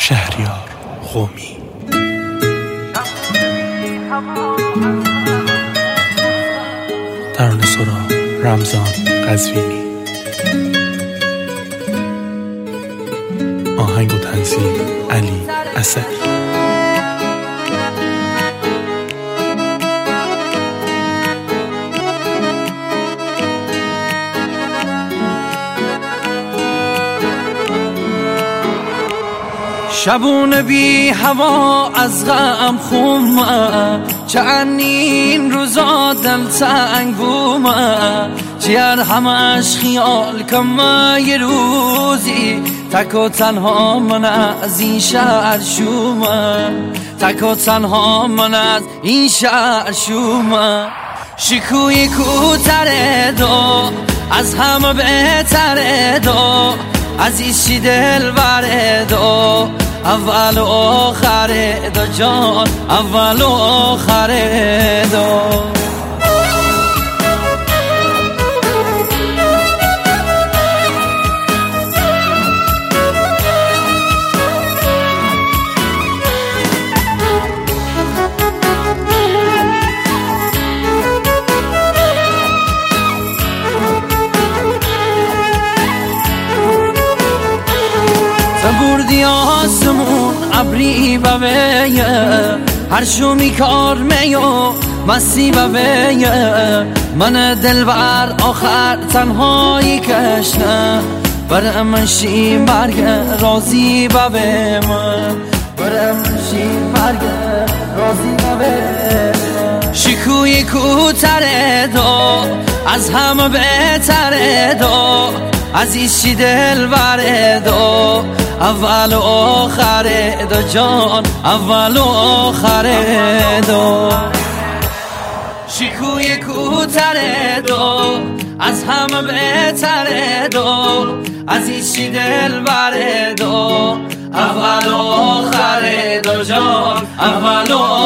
شهریار قمی. ترانه سرا رمضان قزوینی. آهنگ و تنظیم علی اسدی. شبونه بی هوا از غم خومه، چندین روزا دل تنگ بومه، چیار همش خیال کمه یه روزی تک و تنها من از این شهر شومه، تک و تنها من از این شهر شومه. شکوی کوتره دو از همه بهتره دو، عزیزی دل بره دو، اول و آخره دو جان، اول و آخره دو. بردی آسمون عبری ببیه، هر شومی کار میو مستی ببیه، من دلبر آخر تنهایی کشنه، بر منشی مرگ رازی ببه من، بر منشی مرگ رازی ببه. شکوی کوتره دو از همه بهتره دو، عزیزی دل بره دو، اول و آخره دو جان، اول و آخره دو. شکوی کوتره دو از همه بهتره دو، عزیزی دل بره دو، اول و آخره دو جان، اول و